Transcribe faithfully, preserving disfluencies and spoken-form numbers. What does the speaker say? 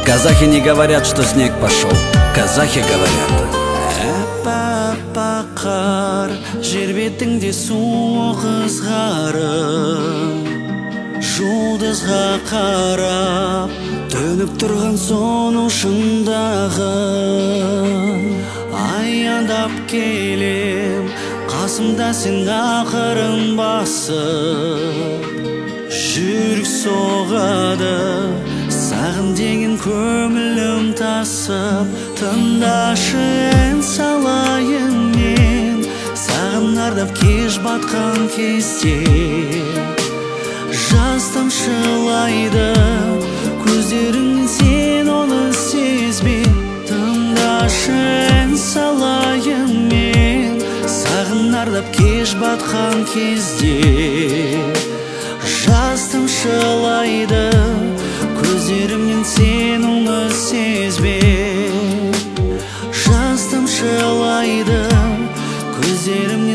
Казахи не говорят, что снег пошел. Казахи говорят: аппақ қар жер бетіңде суық ызғары, жұлдызға қарап төніп тұрған соны шындағы. Аяндап келем, қасымда сен ақырын басып, жүрек соғады, сағым деген көңілім тасып. Тыңдашы ән салайын мен, сағынардап кеш батқан кезде. Жас тамшылайды көздеріңнен, сен оны сезбе. Тыңдашы ән салайын мен, сағынардап кеш батқан кезде. Жас тамшылайды көздерімнен, сен оны сезбе. Жас тамшылайды көздерімнен,